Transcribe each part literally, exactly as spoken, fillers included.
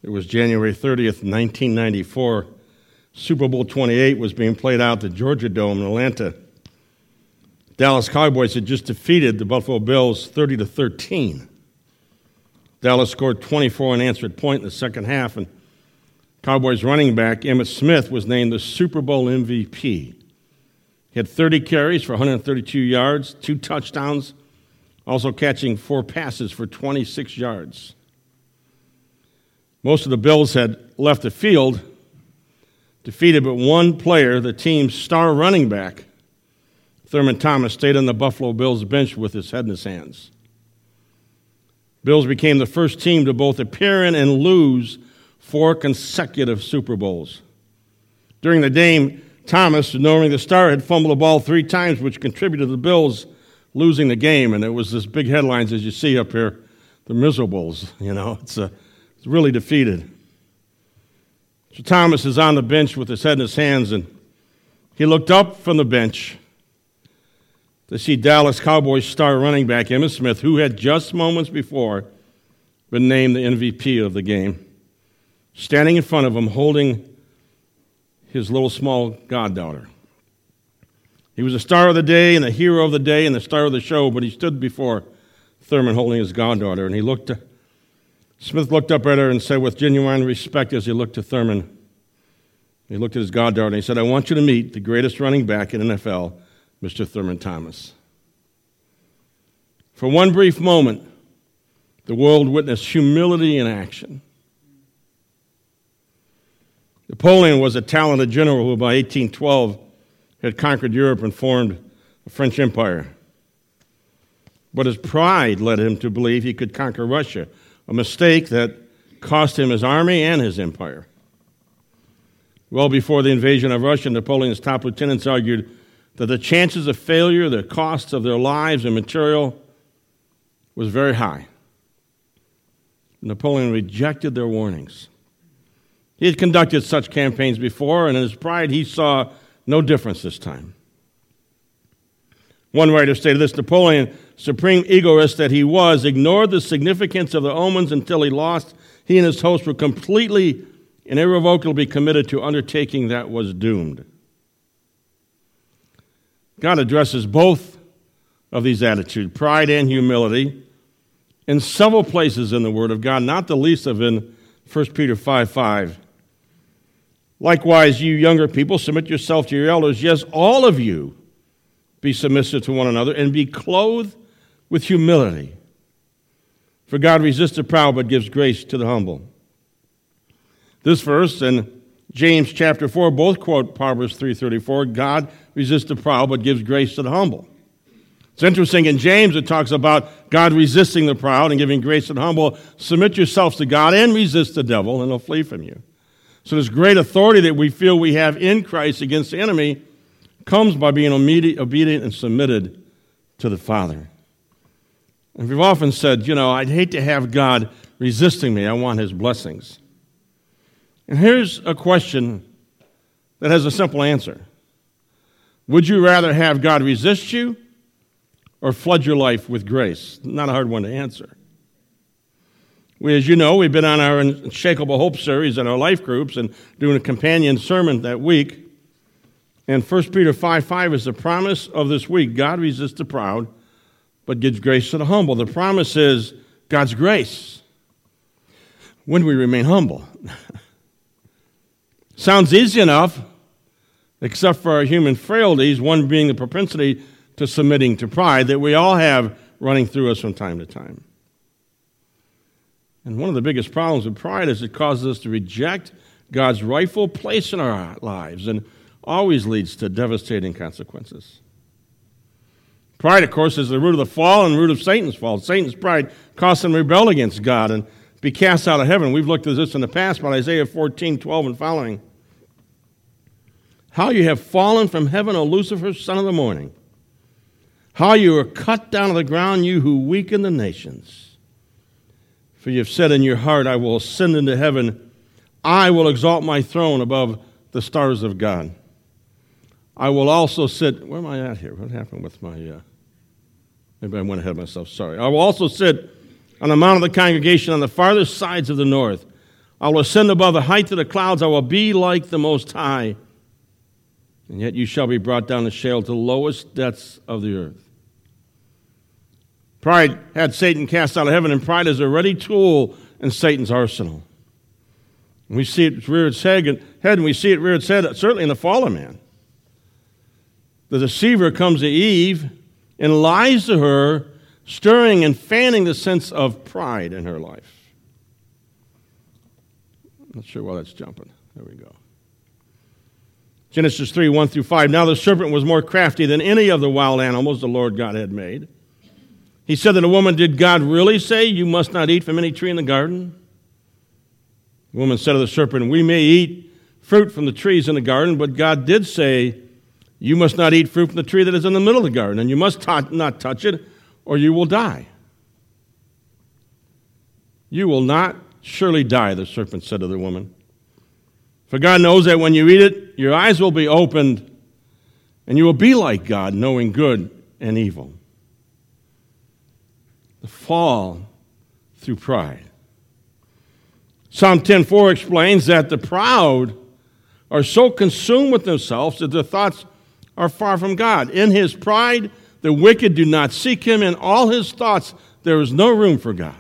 It was January thirtieth, nineteen ninety-four. Super Bowl twenty-eight was being played out at the Georgia Dome in Atlanta. Dallas Cowboys had just defeated the Buffalo Bills thirty to thirteen. Dallas scored twenty-four unanswered points in the second half, and Cowboys running back Emmitt Smith was named the Super Bowl M V P. He had thirty carries for one hundred thirty-two yards, two touchdowns, also catching four passes for twenty-six yards. Most of the Bills had left the field, defeated but one player, the team's star running back. Thurman Thomas stayed on the Buffalo Bills bench with his head in his hands. Bills became the first team to both appear in and lose four consecutive Super Bowls. During the game, Thomas, knowing the star, had fumbled the ball three times, which contributed to the Bills losing the game. And it was this big headlines, as you see up here, the miserables. You know, it's, a, it's really defeated. So Thomas is on the bench with his head in his hands, and he looked up from the bench to see Dallas Cowboys star running back Emmitt Smith, who had just moments before been named the M V P of the game, standing in front of him holding his little small goddaughter. He was the star of the day and the hero of the day and the star of the show, but he stood before Thurman holding his goddaughter, and he looked to, Smith looked up at her and said with genuine respect as he looked to Thurman, he looked at his goddaughter and he said, "I want you to meet the greatest running back in N F L, Mister Thurman Thomas." For one brief moment, the world witnessed humility in action. Napoleon was a talented general who by eighteen twelve had conquered Europe and formed the French Empire. But his pride led him to believe he could conquer Russia, a mistake that cost him his army and his empire. Well before the invasion of Russia, Napoleon's top lieutenants argued that the chances of failure, the costs of their lives and material was very high. Napoleon rejected their warnings. He had conducted such campaigns before, and in his pride, he saw no difference this time. One writer stated this: Napoleon, supreme egoist that he was, ignored the significance of the omens until he lost. He and his host were completely and irrevocably committed to undertaking that was doomed. God addresses both of these attitudes, pride and humility, in several places in the Word of God, not the least of in First Peter five five. Likewise, you younger people, submit yourself to your elders. Yes, all of you be submissive to one another and be clothed with humility. For God resists the proud but gives grace to the humble. This verse and James chapter four both quote Proverbs three thirty-four. God resists the proud but gives grace to the humble. It's interesting, in James it talks about God resisting the proud and giving grace to the humble. Submit yourselves to God and resist the devil and he'll flee from you. So this great authority that we feel we have in Christ against the enemy comes by being obedient and submitted to the Father. And we've often said, you know, I'd hate to have God resisting me. I want his blessings. And here's a question that has a simple answer. Would you rather have God resist you or flood your life with grace? Not a hard one to answer. We, as you know, we've been on our Unshakable Hope series in our life groups and doing a companion sermon that week. And First Peter five five is the promise of this week. God resists the proud, but gives grace to the humble. The promise is God's grace when we remain humble. Sounds easy enough, except for our human frailties, one being the propensity to submitting to pride that we all have running through us from time to time. And one of the biggest problems with pride is it causes us to reject God's rightful place in our lives and always leads to devastating consequences. Pride, of course, is the root of the fall and the root of Satan's fall. Satan's pride caused him to rebel against God and be cast out of heaven. We've looked at this in the past, but Isaiah fourteen twelve and following. How you have fallen from heaven, O Lucifer, son of the morning. How you are cut down to the ground, you who weaken the nations. For you have said in your heart, I will ascend into heaven. I will exalt my throne above the stars of God. I will also sit, where am I at here? What happened with my, uh, maybe I went ahead of myself, sorry. I will also sit on the mount of the congregation on the farthest sides of the north. I will ascend above the height of the clouds. I will be like the Most High. And yet you shall be brought down to Sheol, to the lowest depths of the earth. Pride had Satan cast out of heaven, and pride is a ready tool in Satan's arsenal. We see it rear its head, and we see it rear its head certainly in the fall of man. The deceiver comes to Eve and lies to her, stirring and fanning the sense of pride in her life. Not sure why that's jumping. There we go. Genesis three, one through five. Now the serpent was more crafty than any of the wild animals the Lord God had made. He said to the woman, did God really say you must not eat from any tree in the garden? The woman said to the serpent, we may eat fruit from the trees in the garden, but God did say, you must not eat fruit from the tree that is in the middle of the garden, and you must t- not touch it, or you will die. You will not surely die, the serpent said to the woman. For God knows that when you eat it, your eyes will be opened, and you will be like God, knowing good and evil. The fall through pride. Psalm ten four explains that the proud are so consumed with themselves that their thoughts are far from God. In his pride, the wicked do not seek him. In all his thoughts, there is no room for God.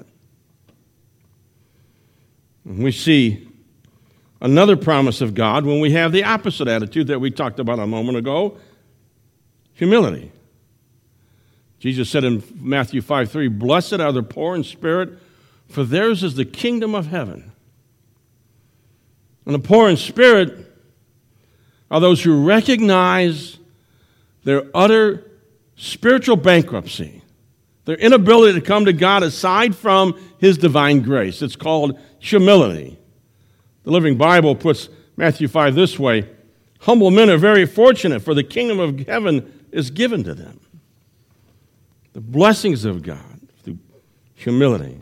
And we see another promise of God when we have the opposite attitude that we talked about a moment ago, humility. Jesus said in Matthew five three, blessed are the poor in spirit, for theirs is the kingdom of heaven. And the poor in spirit are those who recognize their utter spiritual bankruptcy, their inability to come to God aside from his divine grace. It's called humility. The Living Bible puts Matthew five this way, humble men are very fortunate, for the kingdom of heaven is given to them. The blessings of God through humility.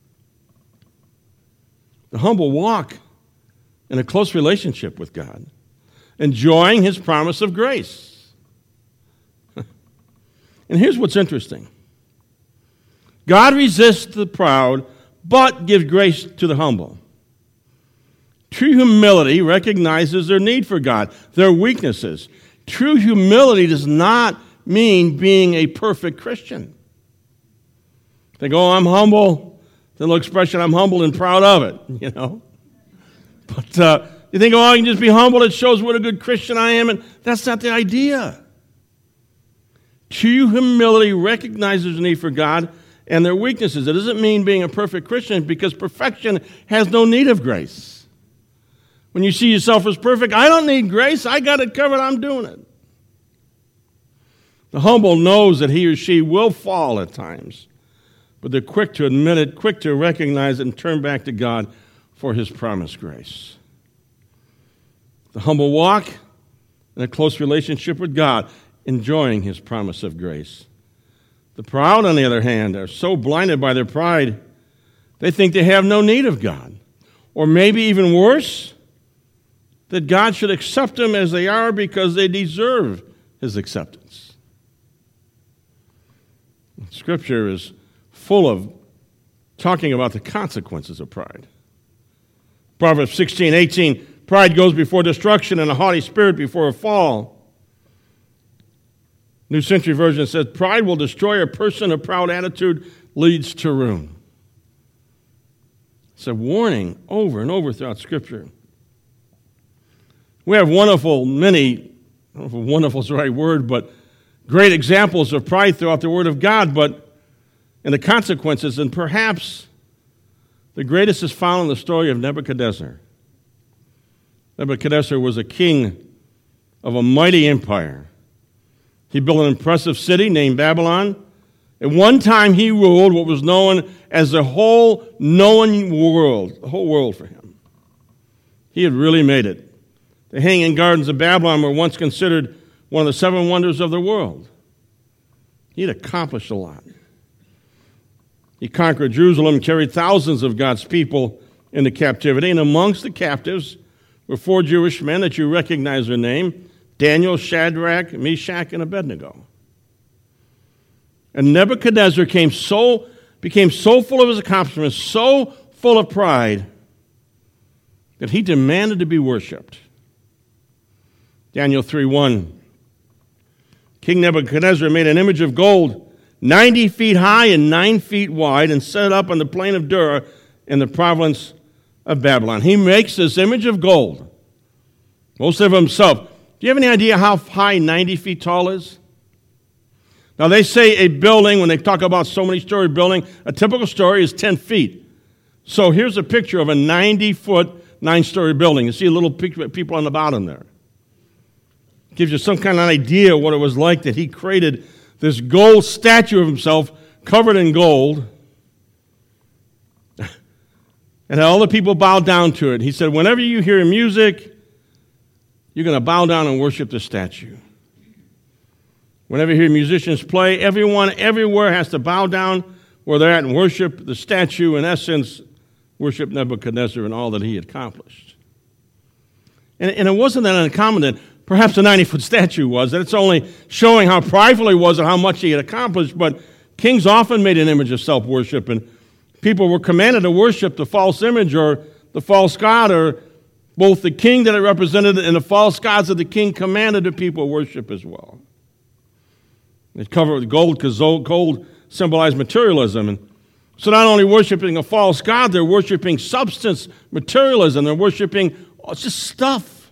The humble walk in a close relationship with God, enjoying his promise of grace. And here's what's interesting. God resists the proud, but gives grace to the humble. True humility recognizes their need for God, their weaknesses. True humility does not mean being a perfect Christian. They go, oh, I'm humble. The little expression, I'm humble and proud of it, you know. But uh, you think, oh, I can just be humble. It shows what a good Christian I am. And that's not the idea. True humility recognizes the need for God and their weaknesses. It doesn't mean being a perfect Christian, because perfection has no need of grace. When you see yourself as perfect, I don't need grace. I got it covered. I'm doing it. The humble knows that he or she will fall at times, but they're quick to admit it, quick to recognize it, and turn back to God for his promised grace. The humble walk in a close relationship with God, enjoying his promise of grace. The proud, on the other hand, are so blinded by their pride, they think they have no need of God. Or maybe even worse, that God should accept them as they are because they deserve his acceptance. Scripture is full of talking about the consequences of pride. Proverbs sixteen eighteen, pride goes before destruction and a haughty spirit before a fall. New Century Version says, pride will destroy a person, a proud attitude leads to ruin. It's a warning over and over throughout Scripture. We have wonderful, many, I don't know if wonderful is the right word, but great examples of pride throughout the Word of God, but in the consequences, and perhaps the greatest is found in the story of Nebuchadnezzar. Nebuchadnezzar was a king of a mighty empire. He built an impressive city named Babylon. At one time, he ruled what was known as the whole known world, the whole world for him. He had really made it. The Hanging Gardens of Babylon were once considered one of the seven wonders of the world. He had accomplished a lot. He conquered Jerusalem, carried thousands of God's people into captivity, and amongst the captives were four Jewish men that you recognize their name, Daniel, Shadrach, Meshach, and Abednego. And Nebuchadnezzar came so, became so full of his accomplishments, so full of pride, that he demanded to be worshipped. Daniel three one. King Nebuchadnezzar made an image of gold, ninety feet high and nine feet wide, and set it up on the plain of Dura in the province of Babylon. He makes this image of gold, most of himself. Do you have any idea how high ninety feet tall is? Now, they say a building, when they talk about so many story building, a typical story is ten feet. So here's a picture of a ninety-foot, nine-story building. You see a little people on the bottom there. Gives you some kind of idea what it was like that he created this gold statue of himself covered in gold. And all the people bowed down to it. He said, whenever you hear music, you're going to bow down and worship the statue. Whenever you hear musicians play, everyone everywhere has to bow down where they're at and worship the statue, in essence, worship Nebuchadnezzar and all that he accomplished. And, and it wasn't that uncommon that perhaps a ninety-foot statue was, that it's only showing how prideful he was and how much he had accomplished, but kings often made an image of self-worship, and people were commanded to worship the false image or the false god, or both the king that it represented and the false gods that the king commanded the people worship as well. It's covered with gold because gold symbolized materialism. And so not only worshiping a false god, they're worshiping substance, materialism. They're worshiping oh, it's just stuff.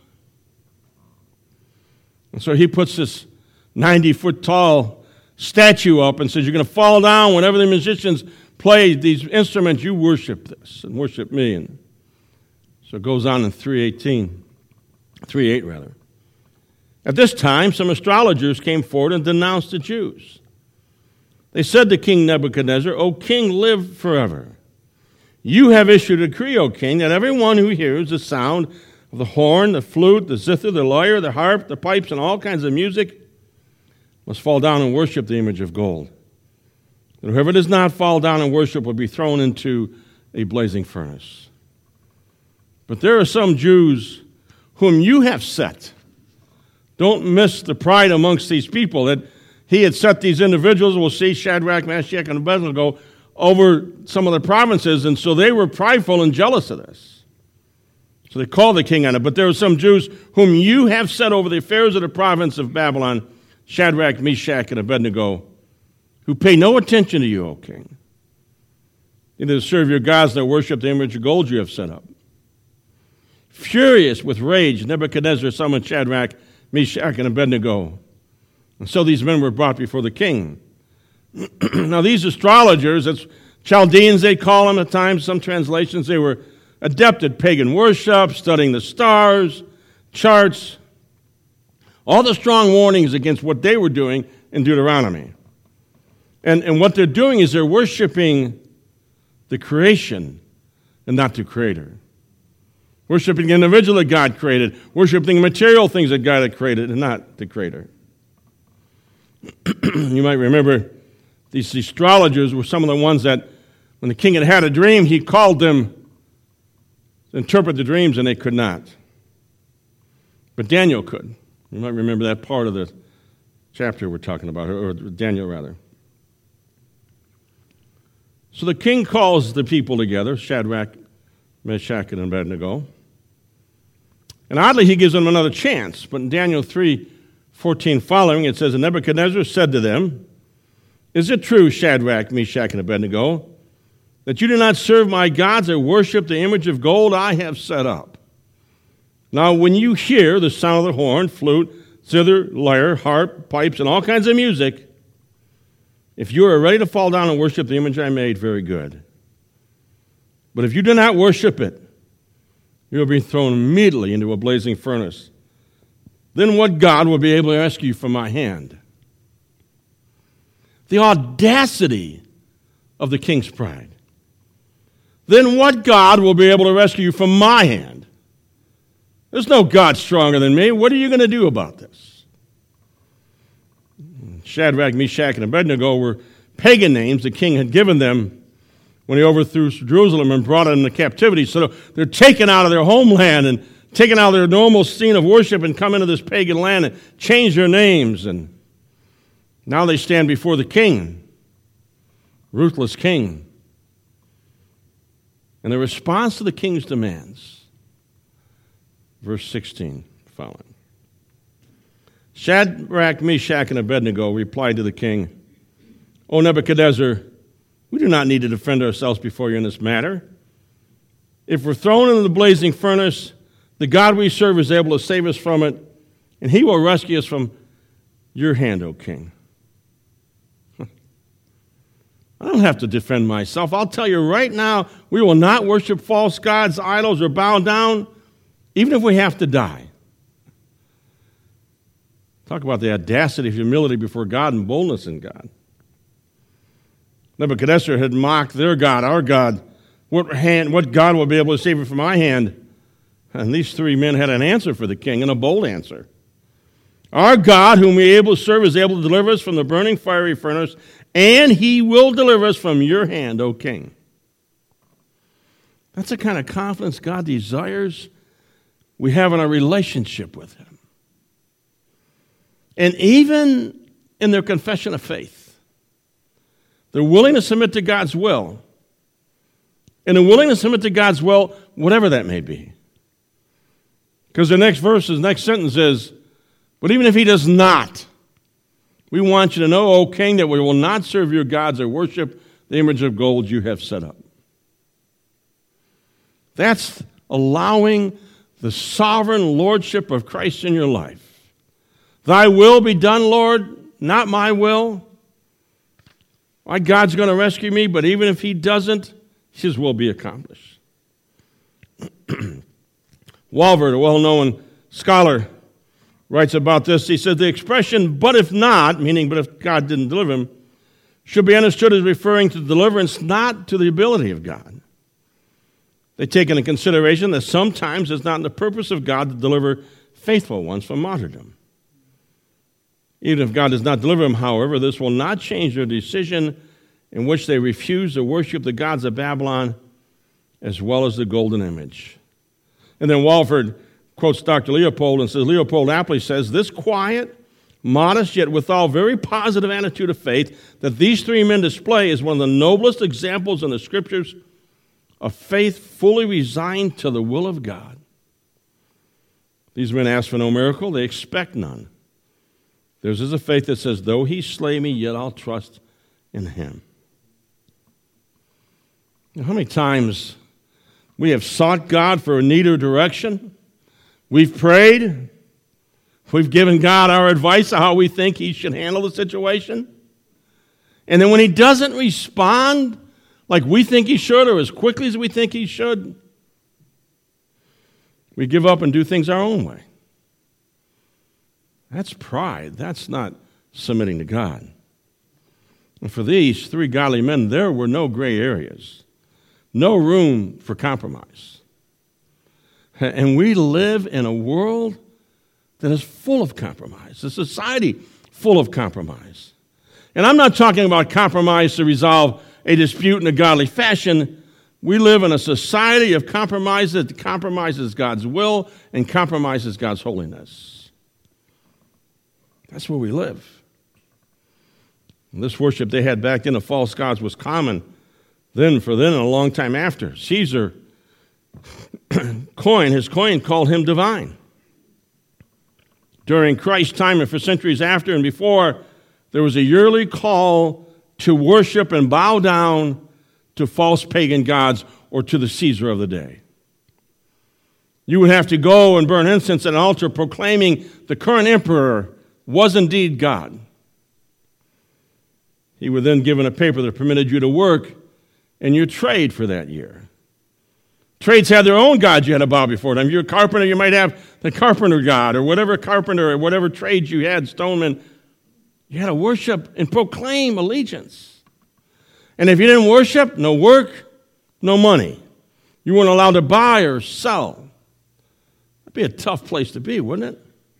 And so he puts this ninety-foot tall statue up and says, you're going to fall down whenever the musicians play these instruments. You worship this and worship me. And so it goes on in three eighteen, three eight rather. At this time, some astrologers came forward and denounced the Jews. They said to King Nebuchadnezzar, O king, live forever. You have issued a decree, O king, that everyone who hears the sound of the horn, the flute, the zither, the lyre, the harp, the pipes, and all kinds of music must fall down and worship the image of gold. And whoever does not fall down and worship will be thrown into a blazing furnace. But there are some Jews whom you have set. Don't miss the pride amongst these people that he had set these individuals, we'll see Shadrach, Meshach, and Abednego, over some of the provinces, and so they were prideful and jealous of this. So they called the king on it. But there are some Jews whom you have set over the affairs of the province of Babylon, Shadrach, Meshach, and Abednego, who pay no attention to you, O king, either to serve your gods nor worship the image of gold you have set up. Furious with rage, Nebuchadnezzar summoned Shadrach, Meshach, and Abednego. And so these men were brought before the king. Now these astrologers, that's Chaldeans they call them at times, some translations, they were adept at pagan worship, studying the stars, charts, all the strong warnings against what they were doing in Deuteronomy. And, and what they're doing is they're worshiping the creation and not the Creator. Worshiping the individual that God created, worshiping material things that God had created and not the Creator. You might remember these astrologers were some of the ones that when the king had had a dream, he called them to interpret the dreams, and they could not. But Daniel could. You might remember that part of the chapter we're talking about, or Daniel rather. So the king calls the people together, Shadrach, Meshach, and Abednego. And oddly, he gives them another chance. But in Daniel three fourteen following, it says, and Nebuchadnezzar said to them, is it true, Shadrach, Meshach, and Abednego, that you do not serve my gods or worship the image of gold I have set up? Now, when you hear the sound of the horn, flute, zither, lyre, harp, pipes, and all kinds of music, if you are ready to fall down and worship the image I made, very good. But if you do not worship it, you will be thrown immediately into a blazing furnace. Then what God will be able to rescue you from my hand? The audacity of the king's pride. Then what God will be able to rescue you from my hand? There's no God stronger than me. What are you going to do about this? Shadrach, Meshach, and Abednego were pagan names the king had given them when he overthrew Jerusalem and brought them into captivity. So they're taken out of their homeland and taken out of their normal scene of worship and come into this pagan land and change their names. And now they stand before the king, ruthless king. And the response to the king's demands verse sixteen following. Shadrach, Meshach, and Abednego replied to the king, O Nebuchadnezzar, we do not need to defend ourselves before you in this matter. If we're thrown into the blazing furnace, the God we serve is able to save us from it, and he will rescue us from your hand, O king. I don't have to defend myself. I'll tell you right now, we will not worship false gods, idols, or bow down, even if we have to die. Talk about the audacity of humility before God and boldness in God. Nebuchadnezzar had mocked their God, our God. What hand, what God will be able to save you from my hand? And these three men had an answer for the king, and a bold answer. Our God, whom we are able to serve, is able to deliver us from the burning fiery furnace, and he will deliver us from your hand, O king. That's the kind of confidence God desires we have in our relationship with him. And even in their confession of faith, they're willing to submit to God's will. And they're willing to submit to God's will, whatever that may be. Because the next verse, the next sentence is, but even if he does not, we want you to know, O king, that we will not serve your gods or worship the image of gold you have set up. That's allowing the sovereign lordship of Christ in your life. Thy will be done, Lord, not my will. My God's going to rescue me, but even if he doesn't, his will be accomplished. Walvoord, a well-known scholar, writes about this. He said the expression, but if not, meaning but if God didn't deliver him, should be understood as referring to deliverance, not to the ability of God. They take into consideration that sometimes it's not in the purpose of God to deliver faithful ones from martyrdom. Even if God does not deliver them, however, this will not change their decision in which they refuse to worship the gods of Babylon as well as the golden image. And then Walvoord quotes Doctor Leopold and says, Leopold aptly says, this quiet, modest, yet withal very positive attitude of faith that these three men display is one of the noblest examples in the Scriptures of faith fully resigned to the will of God. These men ask for no miracle, they expect none. Theirs is a faith that says, though he slay me, yet I'll trust in him. Now, how many times we have sought God for a neater direction? We've prayed. We've given God our advice on how we think he should handle the situation. And then when he doesn't respond like we think he should or as quickly as we think he should, we give up and do things our own way. That's pride. That's not submitting to God. And for these three godly men, there were no gray areas, no room for compromise. And we live in a world that is full of compromise, a society full of compromise. And I'm not talking about compromise to resolve a dispute in a godly fashion. We live in a society of compromise that compromises God's will and compromises God's holiness. That's where we live. And this worship they had back then of false gods was common then for then and a long time after. Caesar coin, his coin called him divine. During Christ's time and for centuries after and before, there was a yearly call to worship and bow down to false pagan gods or to the Caesar of the day. You would have to go and burn incense at an altar proclaiming the current emperor was indeed God. He was then given a paper that permitted you to work and your trade for that year. Trades had their own gods you had to bow before them. You're a carpenter, you might have the carpenter god or whatever carpenter or whatever trade you had, stoneman. You had to worship and proclaim allegiance. And if you didn't worship, no work, no money. You weren't allowed to buy or sell. That'd be a tough place to be, wouldn't it?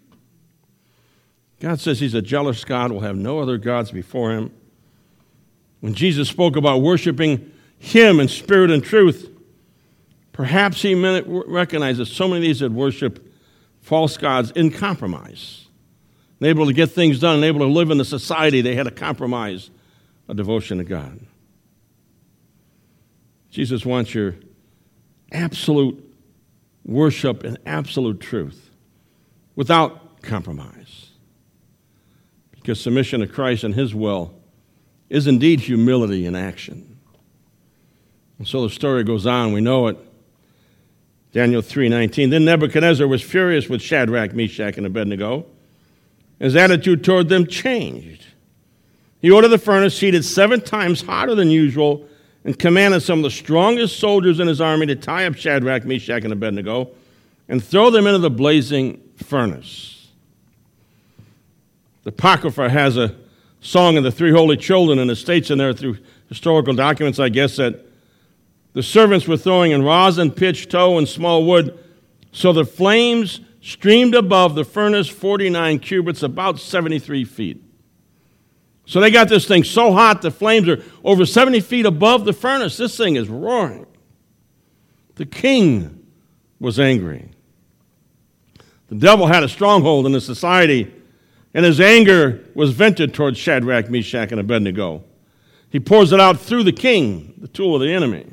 God says he's a jealous God, will have no other gods before him. When Jesus spoke about worshiping him in spirit and truth, perhaps he recognized that so many of these had worshiped false gods in compromise. Able to get things done and able to live in the society, they had to compromise a devotion to God. Jesus wants your absolute worship in absolute truth, without compromise. Because submission to Christ and his will is indeed humility in action. And so the story goes on. We know it. Daniel three nineteen. Then Nebuchadnezzar was furious with Shadrach, Meshach, and Abednego. His attitude toward them changed. He ordered the furnace heated seven times hotter than usual and commanded some of the strongest soldiers in his army to tie up Shadrach, Meshach, and Abednego and throw them into the blazing furnace. The Apocrypha has a song of the three holy children, and it states in there through historical documents, I guess, that the servants were throwing in rosin, pitch, tow, and small wood, so the flames streamed above the furnace forty-nine cubits, about seventy-three feet. So they got this thing so hot, the flames are over seventy feet above the furnace. This thing is roaring. The king was angry. The devil had a stronghold in the society, and his anger was vented towards Shadrach, Meshach, and Abednego. He pours it out through the king, the tool of the enemy.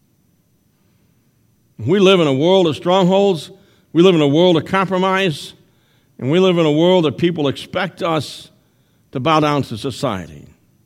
We live in a world of strongholds. We live in a world of compromise. And we live in a world that people expect us to bow down to society.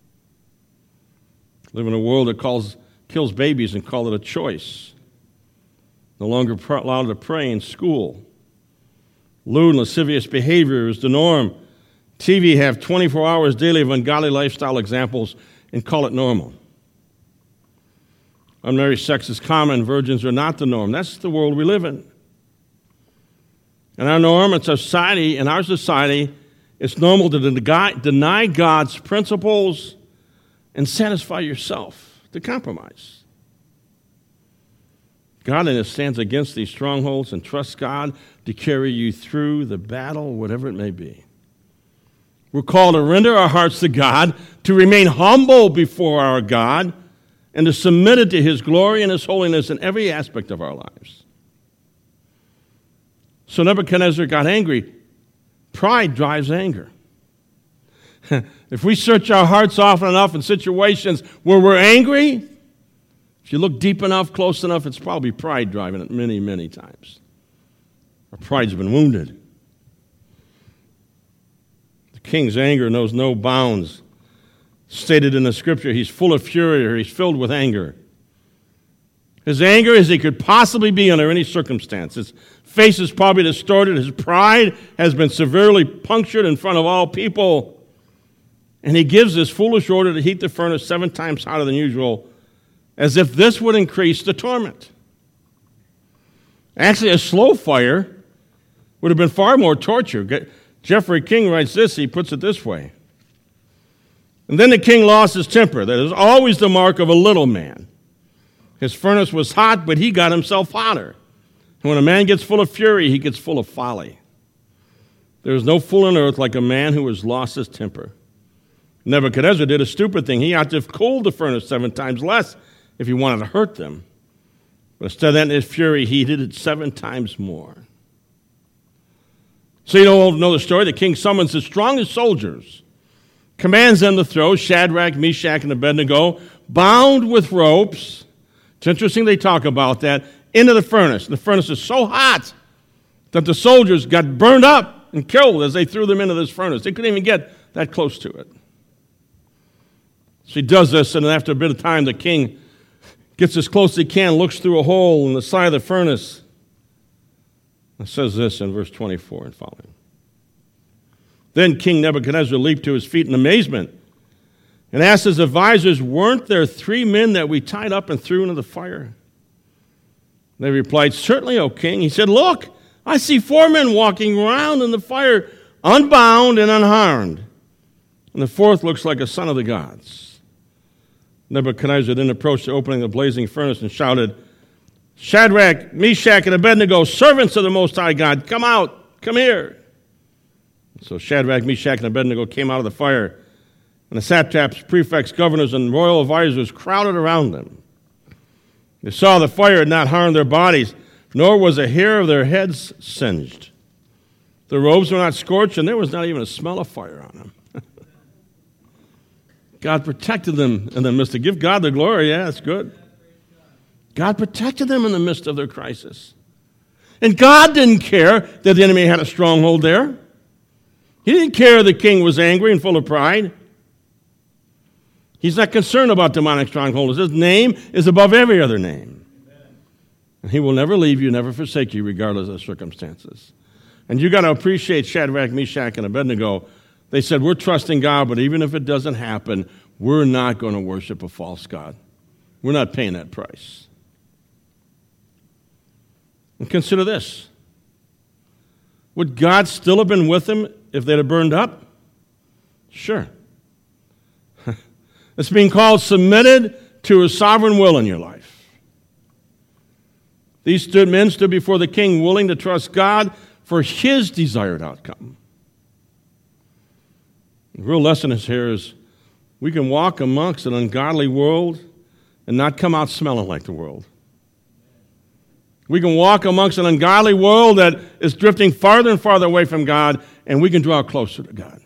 We live in a world that calls, kills babies and call it a choice. No longer allowed to pray in school. Lewd and lascivious behavior is the norm. T V have twenty-four hours daily of ungodly lifestyle examples and call it normal. Unmarried sex is common. Virgins are not the norm. That's the world we live in. And our norm in society, in our society, it's normal to deny God's principles and satisfy yourself, to compromise. Godliness stands against these strongholds and trusts God to carry you through the battle, whatever it may be. We're called to render our hearts to God, to remain humble before our God, and to submit it to his glory and his holiness in every aspect of our lives. So Nebuchadnezzar got angry. Pride drives anger. If we search our hearts often enough in situations where we're angry, if you look deep enough, close enough, it's probably pride driving it many, many times. Our pride's been wounded. The king's anger knows no bounds. Stated in the scripture, he's full of fury or he's filled with anger. His anger as he could possibly be under any circumstance. His face is probably distorted. His pride has been severely punctured in front of all people. And he gives this foolish order to heat the furnace seven times hotter than usual, as if this would increase the torment. Actually, a slow fire would have been far more torture. Jeffrey King writes this, he puts it this way. And then the king lost his temper. That is always the mark of a little man. His furnace was hot, but he got himself hotter. And when a man gets full of fury, he gets full of folly. There is no fool on earth like a man who has lost his temper. Nebuchadnezzar did a stupid thing. He ought to have cooled the furnace seven times less if he wanted to hurt them. But instead of that, in his fury, he did it seven times more. So you don't know the story. The king summons his strongest soldiers, commands them to throw Shadrach, Meshach, and Abednego, bound with ropes. It's interesting they talk about that, into the furnace. The furnace is so hot that the soldiers got burned up and killed as they threw them into this furnace. They couldn't even get that close to it. So he does this, and after a bit of time, the king gets as close as he can, looks through a hole in the side of the furnace. It says this in verse twenty-four and following. Then King Nebuchadnezzar leaped to his feet in amazement and asked his advisors, weren't there three men that we tied up and threw into the fire? They replied, certainly, O king. He said, look, I see four men walking around in the fire, unbound and unharmed. And the fourth looks like a son of the gods. Nebuchadnezzar then approached the opening of the blazing furnace and shouted, Shadrach, Meshach, and Abednego, servants of the Most High God, come out, come here. So Shadrach, Meshach, and Abednego came out of the fire, and the satraps, prefects, governors, and royal advisors crowded around them. They saw the fire had not harmed their bodies, nor was a hair of their heads singed. Their robes were not scorched, and there was not even a smell of fire on them. God protected them in the midst of, give God the glory, yeah, that's good. God protected them in the midst of their crisis. And God didn't care that the enemy had a stronghold there. He didn't care the king was angry and full of pride. He's not concerned about demonic strongholds. His name is above every other name. Amen. And he will never leave you, never forsake you, regardless of circumstances. And you got to appreciate Shadrach, Meshach, and Abednego. They said, we're trusting God, but even if it doesn't happen, we're not going to worship a false god. We're not paying that price. And consider this. Would God still have been with them if they'd have burned up? Sure. It's being called submitted to his sovereign will in your life. These stood, men stood before the king willing to trust God for his desired outcome. The real lesson is here is we can walk amongst an ungodly world and not come out smelling like the world. We can walk amongst an ungodly world that is drifting farther and farther away from God, and we can draw closer to God.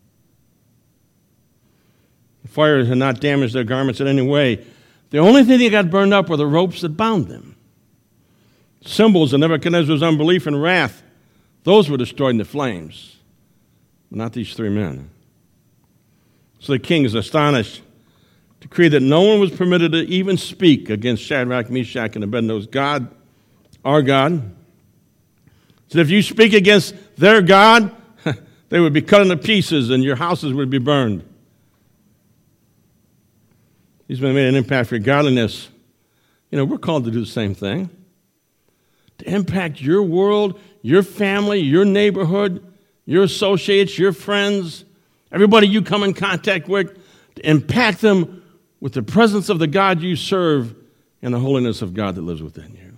The fire had not damaged their garments in any way. The only thing that got burned up were the ropes that bound them. Symbols of Nebuchadnezzar's unbelief and wrath, those were destroyed in the flames, but not these three men. So the king is astonished, decreed that no one was permitted to even speak against Shadrach, Meshach, and Abednego's God, our God. So if you speak against their God, they would be cut into pieces and your houses would be burned. These men made an impact for godliness. You know, we're called to do the same thing. To impact your world, your family, your neighborhood, your associates, your friends, everybody you come in contact with, to impact them with the presence of the God you serve and the holiness of God that lives within you.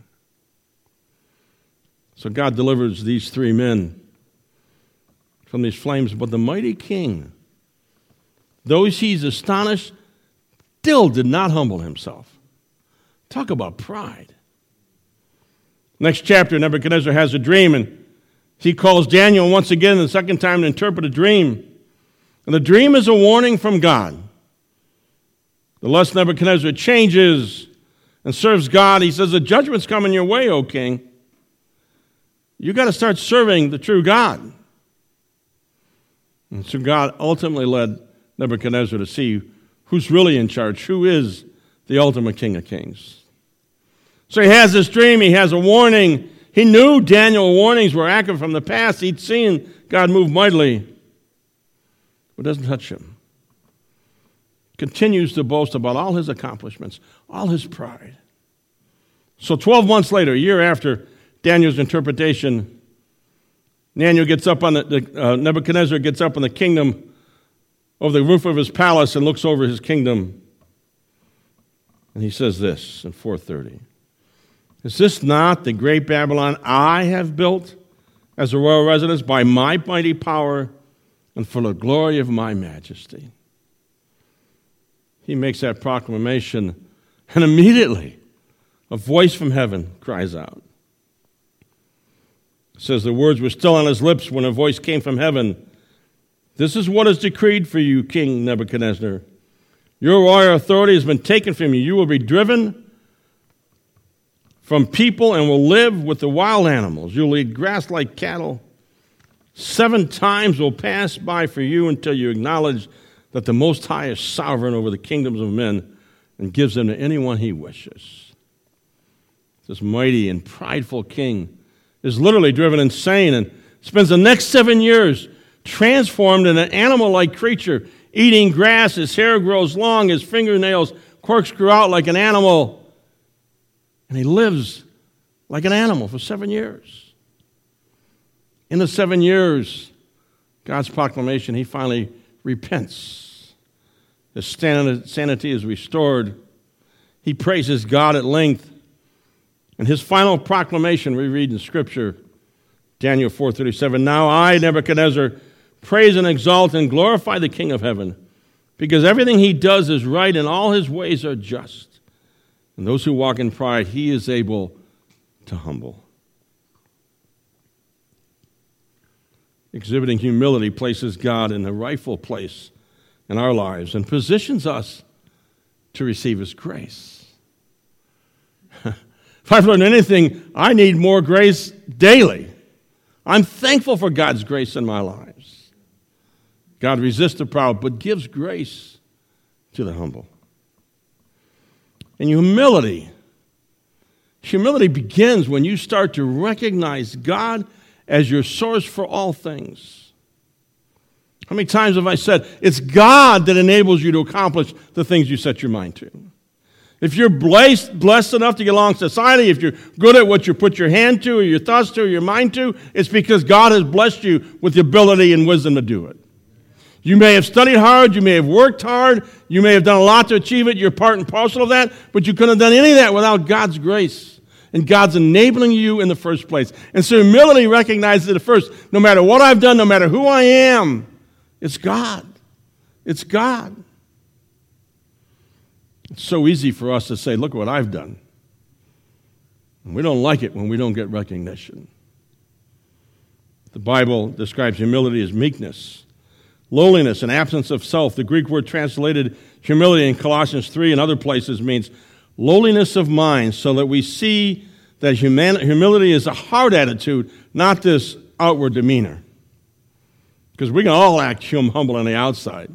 So God delivers these three men from these flames, but the mighty king, though he's astonished, still did not humble himself. Talk about pride. Next chapter, Nebuchadnezzar has a dream, and he calls Daniel once again, the second time, to interpret a dream. And the dream is a warning from God. The less Nebuchadnezzar changes and serves God, he says, the judgment's coming your way, O king. You got to start serving the true God. And so God ultimately led Nebuchadnezzar to see who's really in charge, who is the ultimate King of Kings. So he has this dream, he has a warning. He knew Daniel's warnings were accurate from the past. He'd seen God move mightily, but it doesn't touch him. Continues to boast about all his accomplishments, all his pride. So twelve months later, a year after Daniel's interpretation, Daniel gets up on the, the uh, Nebuchadnezzar gets up on the kingdom over the roof of his palace and looks over his kingdom. And he says this in four thirty. Is this not the great Babylon I have built as a royal residence by my mighty power and for the glory of my majesty? He makes that proclamation, and immediately a voice from heaven cries out. It says the words were still on his lips when a voice came from heaven. This is what is decreed for you, King Nebuchadnezzar. Your royal authority has been taken from you. You will be driven from people and will live with the wild animals. You'll eat grass like cattle. Seven times will pass by for you until you acknowledge that the Most High is sovereign over the kingdoms of men and gives them to anyone he wishes. This mighty and prideful king is literally driven insane and spends the next seven years transformed in an animal-like creature, eating grass. His hair grows long, his fingernails corkscrew out like an animal, and he lives like an animal for seven years. In the seven years, God's proclamation, he finally repents. His sanity is restored. He praises God at length. And his final proclamation we read in Scripture, Daniel four thirty-seven, now I, Nebuchadnezzar, praise and exalt and glorify the King of heaven, because everything he does is right and all his ways are just. And those who walk in pride, he is able to humble. Exhibiting humility places God in the rightful place in our lives and positions us to receive his grace. If I've learned anything, I need more grace daily. I'm thankful for God's grace in my lives. God resists the proud, but gives grace to the humble. And humility. Humility begins when you start to recognize God as your source for all things. How many times have I said, it's God that enables you to accomplish the things you set your mind to? If you're blessed, blessed enough to get along in society, if you're good at what you put your hand to or your thoughts to or your mind to, it's because God has blessed you with the ability and wisdom to do it. You may have studied hard, you may have worked hard, you may have done a lot to achieve it, you're part and parcel of that, but you couldn't have done any of that without God's grace and God's enabling you in the first place. And so humility recognizes it first. No matter what I've done, no matter who I am, it's God. It's God. It's so easy for us to say, look what I've done. And we don't like it when we don't get recognition. The Bible describes humility as meekness, lowliness, and absence of self. The Greek word translated humility in Colossians three and other places means lowliness of mind, so that we see that human- humility is a heart attitude, not this outward demeanor. Because we can all act hum- humble on the outside.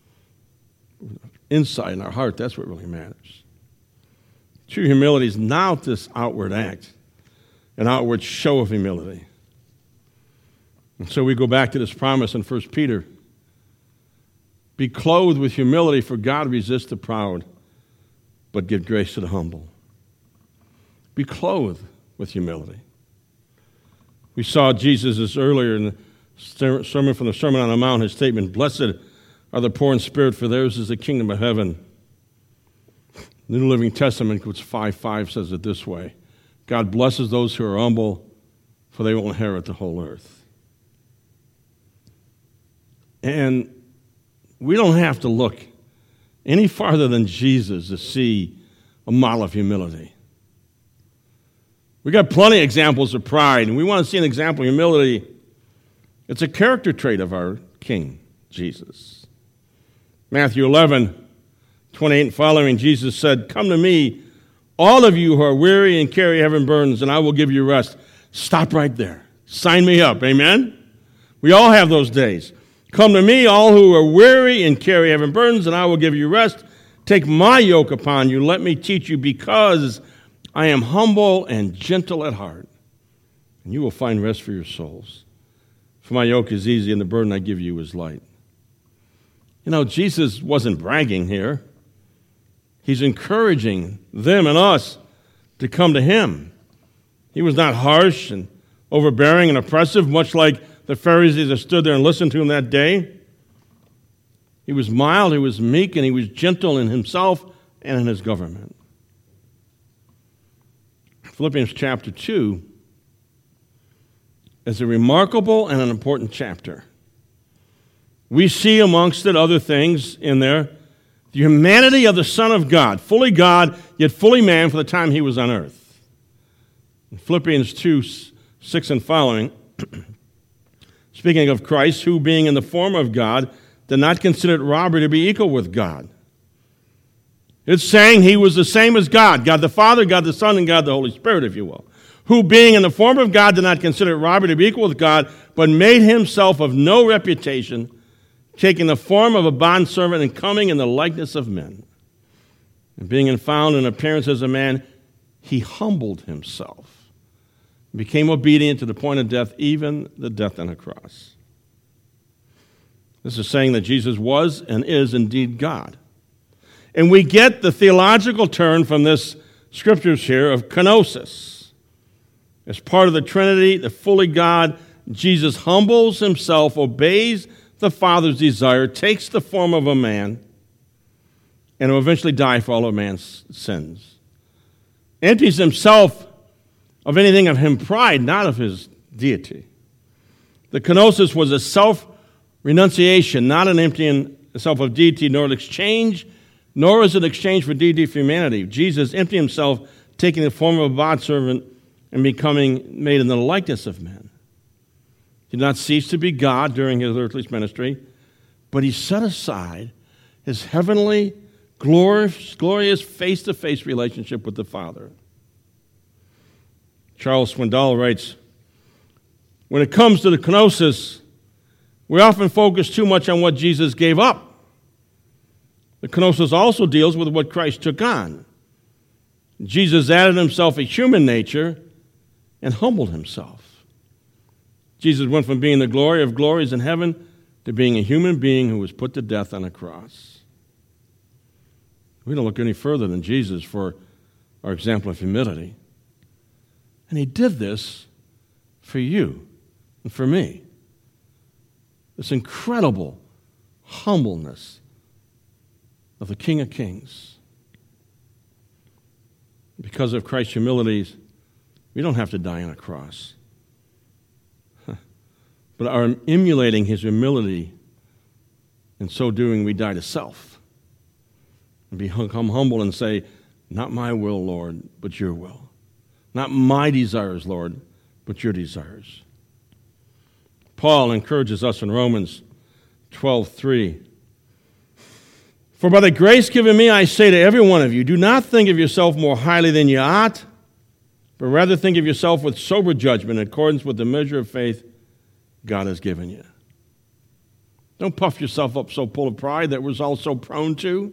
Inside, in our heart, that's what really matters. True humility is not this outward act, an outward show of humility. And so we go back to this promise in First Peter. Be clothed with humility, for God resists the proud, but give grace to the humble. Be clothed with humility. We saw Jesus earlier in the sermon from the Sermon on the Mount, his statement, blessed are the poor in spirit, for theirs is the kingdom of heaven. The New Living Testament, which five five says it this way, God blesses those who are humble, for they will inherit the whole earth. And we don't have to look any farther than Jesus to see a model of humility. We've got plenty of examples of pride, and we want to see an example of humility. It's a character trait of our King, Jesus. Matthew eleven, twenty-eight and following, Jesus said, come to me, all of you who are weary and carry heavy burdens, and I will give you rest. Stop right there. Sign me up, amen? We all have those days. Come to me, all who are weary and carry heavy burdens, and I will give you rest. Take my yoke upon you. Let me teach you, because I am humble and gentle at heart, and you will find rest for your souls. For my yoke is easy, and the burden I give you is light. You know, Jesus wasn't bragging here. He's encouraging them and us to come to him. He was not harsh and overbearing and oppressive, much like the Pharisees that stood there and listened to him that day. He was mild, he was meek, and he was gentle in himself and in his government. Philippians chapter two is a remarkable and an important chapter. We see amongst it other things in there, the humanity of the Son of God, fully God, yet fully man for the time he was on earth. In Philippians two, six and following, speaking of Christ, who being in the form of God, did not consider it robbery to be equal with God. It's saying he was the same as God, God the Father, God the Son, and God the Holy Spirit, if you will. Who being in the form of God did not consider it robbery to be equal with God, but made himself of no reputation, taking the form of a bondservant and coming in the likeness of men. And being found in appearance as a man, he humbled himself, and became obedient to the point of death, even the death on a cross. This is saying that Jesus was and is indeed God. And we get the theological turn from this scriptures here of kenosis. As part of the Trinity, the fully God, Jesus humbles himself, obeys the Father's desire, takes the form of a man, and will eventually die for all of man's sins. Empties himself of anything of him pride, not of his deity. The kenosis was a self-renunciation, not an emptying himself of deity, nor an exchange, nor is it exchange for deity for humanity. Jesus emptied himself, taking the form of a bondservant and becoming made in the likeness of men. He did not cease to be God during his earthly ministry, but he set aside his heavenly, glorious, glorious face-to-face relationship with the Father. Charles Swindoll writes, when it comes to the kenosis, we often focus too much on what Jesus gave up. The kenosis also deals with what Christ took on. Jesus added himself a human nature and humbled himself. Jesus went from being the glory of glories in heaven to being a human being who was put to death on a cross. We don't look any further than Jesus for our example of humility. And he did this for you and for me. This incredible humbleness of the King of Kings. Because of Christ's humility, we don't have to die on a cross. But are emulating his humility, in so doing we die to self. And become humble and say, not my will, Lord, but your will. Not my desires, Lord, but your desires. Paul encourages us in Romans twelve three. For by the grace given me, I say to every one of you, do not think of yourself more highly than you ought, but rather think of yourself with sober judgment in accordance with the measure of faith God has given you. Don't puff yourself up so full of pride that we're all so prone to.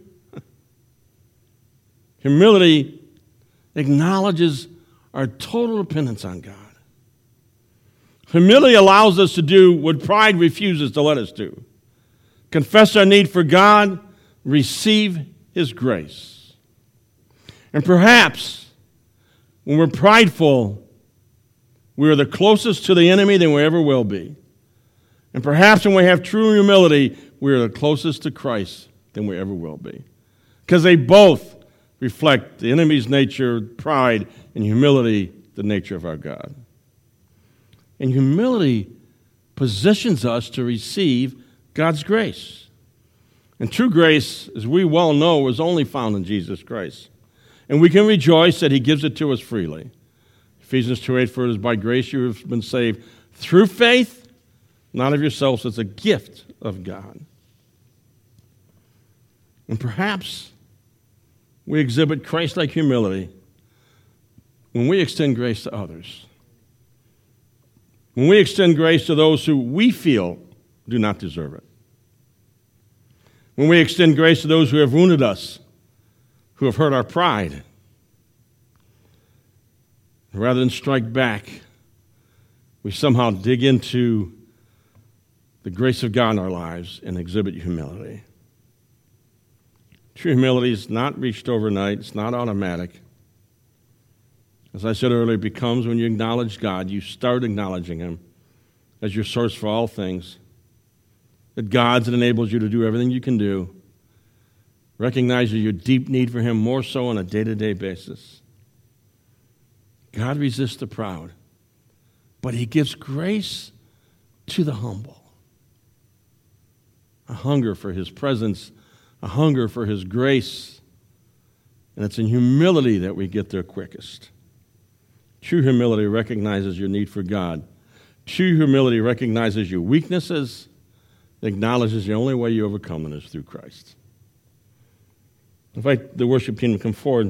Humility acknowledges our total dependence on God. Humility allows us to do what pride refuses to let us do. Confess our need for God, receive his grace. And perhaps when we're prideful, we are the closest to the enemy than we ever will be. And perhaps when we have true humility, we are the closest to Christ than we ever will be. Because they both reflect the enemy's nature, pride, and humility, the nature of our God. And humility positions us to receive God's grace. And true grace, as we well know, is only found in Jesus Christ. And we can rejoice that he gives it to us freely. Ephesians two eight, for it is by grace you have been saved through faith, not of yourselves. It's a gift of God. And perhaps we exhibit Christ-like humility when we extend grace to others. When we extend grace to those who we feel do not deserve it. When we extend grace to those who have wounded us, who have hurt our pride. Rather than strike back, we somehow dig into the grace of God in our lives and exhibit humility. True humility is not reached overnight. It's not automatic. As I said earlier, it becomes when you acknowledge God, you start acknowledging him as your source for all things. That God's enables you to do everything you can do. Recognizing your deep need for him more so on a day-to-day basis. God resists the proud, but he gives grace to the humble. A hunger for his presence, a hunger for his grace, and it's in humility that we get there quickest. True humility recognizes your need for God. True humility recognizes your weaknesses, acknowledges the only way you overcome them is through Christ. I invite the worship team to come forward.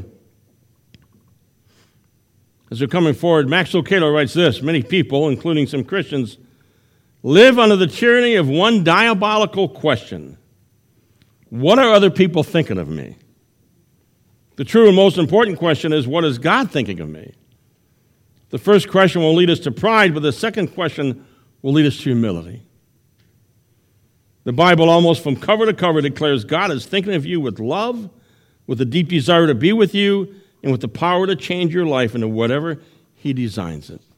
As they're coming forward, Max Lucado writes this: many people, including some Christians, live under the tyranny of one diabolical question. What are other people thinking of me? The true and most important question is, what is God thinking of me? The first question will lead us to pride, but the second question will lead us to humility. The Bible almost from cover to cover declares God is thinking of you with love, with a deep desire to be with you, and with the power to change your life into whatever he designs it.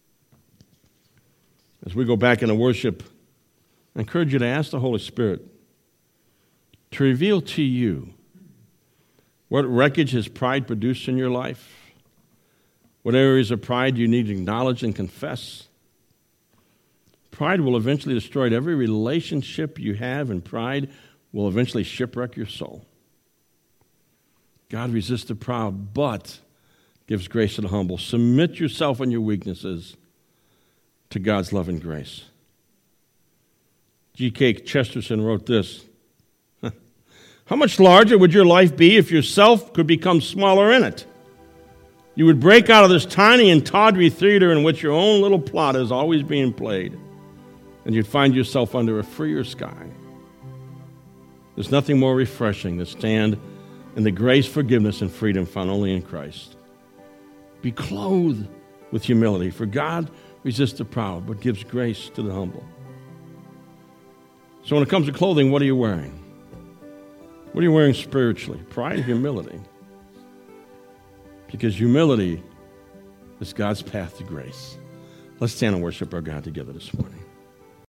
As we go back into worship, I encourage you to ask the Holy Spirit to reveal to you what wreckage has pride produced in your life, what areas of pride you need to acknowledge and confess. Pride will eventually destroy every relationship you have, and pride will eventually shipwreck your soul. God resists the proud, but gives grace to the humble. Submit yourself and your weaknesses to God's love and grace. G K Chesterton wrote this: how much larger would your life be if yourself could become smaller in it? You would break out of this tiny and tawdry theater in which your own little plot is always being played, and you'd find yourself under a freer sky. There's nothing more refreshing than stand in the grace, forgiveness, and freedom found only in Christ. Be clothed with humility, for God resists the proud, but gives grace to the humble. So when it comes to clothing, what are you wearing? What are you wearing spiritually? Pride or humility? Because humility is God's path to grace. Let's stand and worship our God together this morning.